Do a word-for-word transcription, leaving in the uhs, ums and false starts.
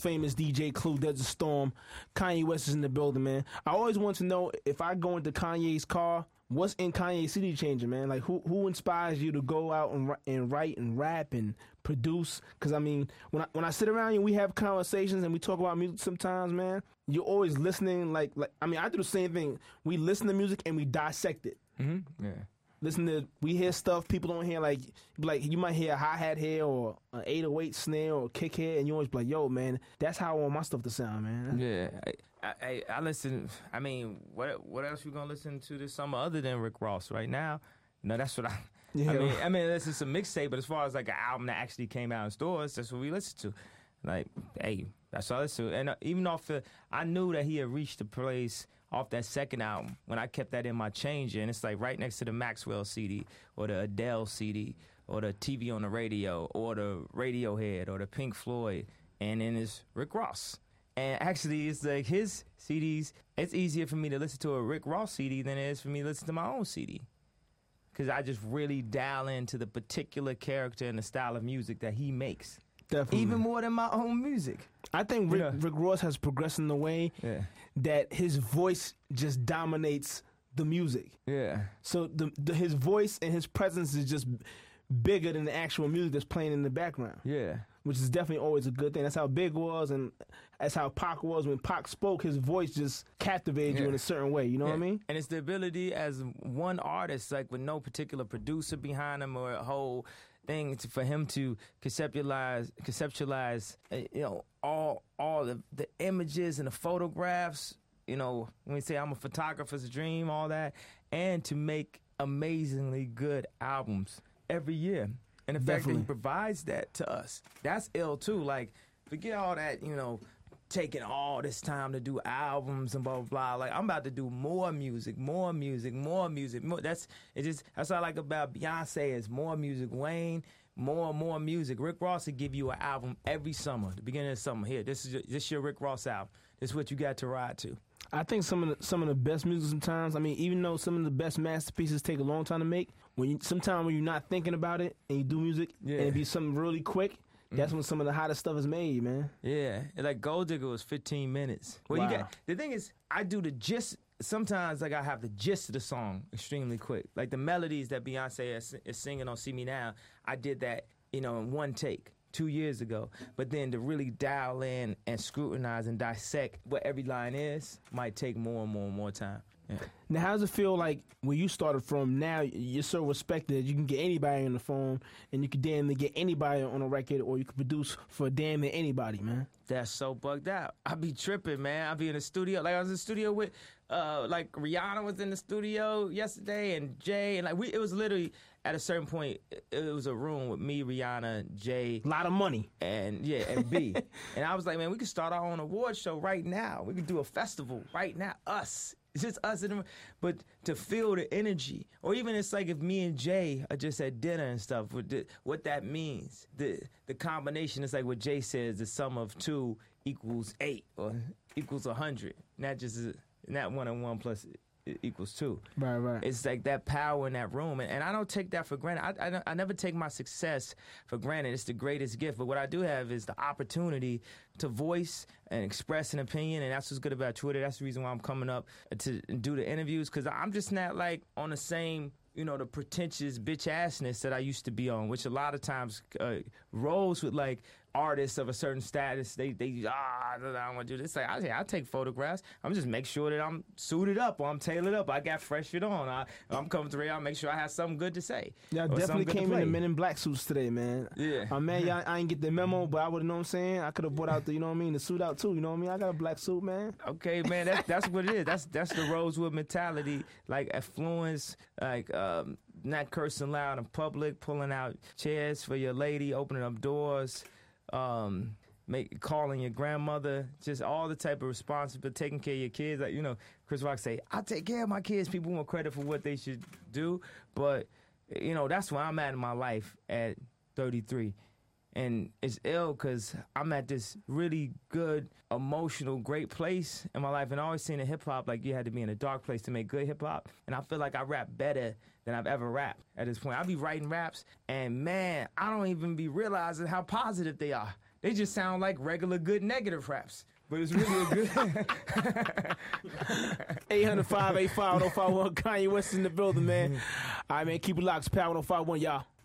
Famous D J Clue, Desert Storm. Kanye West is in the building, man. I always want to know, if I go into Kanye's car, what's in Kanye's C D changer, man? Like, who who inspires you to go out and, and write and rap and produce? Because, I mean, when I, when I sit around you and we have conversations and we talk about music sometimes, man, you're always listening. Like, like I mean, I do the same thing. We listen to music and we dissect it. Mm-hmm. Yeah. Listen to, we hear stuff people don't hear, like, like you might hear a hi-hat here or an eight oh eight snare or a kick here, and you always be like, yo, man, that's how I want my stuff to sound, man. Yeah, I, I, I listen, I mean, what what else you gonna listen to this summer other than Rick Ross right now? No, that's what I, Yeah. I mean, I mean, this is a mixtape, but as far as like an album that actually came out in stores, that's what we listen to. Like, hey, that's all I listen to. And uh, even off the, I knew that he had reached a place off that second album when I kept that in my changer, and it's like right next to the Maxwell C D or the Adele C D or the T V on the radio or the Radiohead or the Pink Floyd, and then it's Rick Ross. And actually, it's like his C Ds, it's easier for me to listen to a Rick Ross C D than it is for me to listen to my own C D. Because I just really dial into the particular character and the style of music that he makes. Definitely. Even more than my own music. I think Rick, Yeah. Rick Ross has progressed in the way Yeah. that his voice just dominates the music. Yeah. So the, the his voice and his presence is just bigger than the actual music that's playing in the background. Yeah. Which is definitely always a good thing. That's how Big was, and that's how Pac was. When Pac spoke, his voice just captivated you Yeah. in a certain way. You know Yeah. what I mean? And it's the ability as one artist, like with no particular producer behind him or a whole thing, to, for him to conceptualize, conceptualize, uh, you know, all all the, the images and the photographs. You know, when we say I'm a photographer's dream, all that, and to make amazingly good albums every year. And the fact that Definitely. he provides that to us, that's ill too. Like, forget all that, you know, taking all this time to do albums and blah blah blah. Like, I'm about to do more music, more music, more music. More, that's it. Just that's what I like about Beyonce is more music. Wayne, more and more music. Rick Ross will give you an album every summer, the beginning of summer. Here, this is your, this your Rick Ross album. This is what you got to ride to. I think some of the some of the best music sometimes. I mean, even though some of the best masterpieces take a long time to make, when you sometimes when you're not thinking about it and you do music Yeah. and it be something really quick, that's when some of the hottest stuff is made, man. Yeah, and like Gold Digger was fifteen minutes. Well, you Wow. got the thing is, I do the gist. Sometimes, like I have the gist of the song extremely quick. Like the melodies that Beyonce is, is singing on "See Me Now," I did that, you know, in one take two years ago. But then to really dial in and scrutinize and dissect what every line is might take more and more and more time. Yeah. Now, how does it feel like where you started from? Now you're so respected that you can get anybody on the phone and you can damn near get anybody on a record, or you can produce for damn near anybody, man. That's so bugged out. I be tripping, man. I be in the studio. Like I was in the studio with, uh, like Rihanna was in the studio yesterday, and Jay, and like we. It was literally at a certain point. It, it was a room with me, Rihanna, Jay, A lot of money. and yeah, and B. And I was like, man, we could start our own award show right now. We could do a festival right now. Us. It's just us in the, but to feel the energy, or even it's like if me and Jay are just at dinner and stuff. What, the, what that means, the the combination is like what Jay says: the sum of two equals eight, or equals a hundred. Not just not one and one plus equals two. Right, right. It's like that power in that room, and, and I don't take that for granted. I, I I never take my success for granted. It's the greatest gift. But what I do have is the opportunity to voice and express an opinion, and that's what's good about Twitter. That's the reason why I'm coming up to do the interviews, because I'm just not like on the same, you know, the pretentious bitch assness that I used to be on, which a lot of times uh, rolls with like artists of a certain status. They they ah, I don't want to do this. Like I I take photographs. I'm just make sure that I'm suited up or I'm tailored up. I got fresh shit on. I, I'm coming to radio. I make sure I have something good to say. Y'all or definitely something good to came in play. the Men in Black suits today, man. Yeah. Uh, man, y'all, I ain't get the memo, but I would have known what I'm saying. I could have brought out the, you know what I mean, the suit out too, you know what I mean? I got a black suit, man. Okay, man, that's that's what it is. That's that's the Rosewood mentality, like affluence, like um, not cursing loud in public, pulling out chairs for your lady, opening up doors, um, make calling your grandmother, just all the type of responsibility, taking care of your kids. Like, you know, Chris Rock say, I take care of my kids. People want credit for what they should do, but you know, that's where I'm at in my life at thirty-three. And it's ill because I'm at this really good, emotional, great place in my life. And I always seen in hip-hop, like, you had to be in a dark place to make good hip-hop. And I feel like I rap better than I've ever rapped at this point. I be writing raps, and, man, I don't even be realizing how positive they are. They just sound like regular good negative raps. But it's really a good. eight hundred, five eight five, oh five one. Kanye West is in the building, man. All right, man. Keep it locked. Power one oh five one, y'all.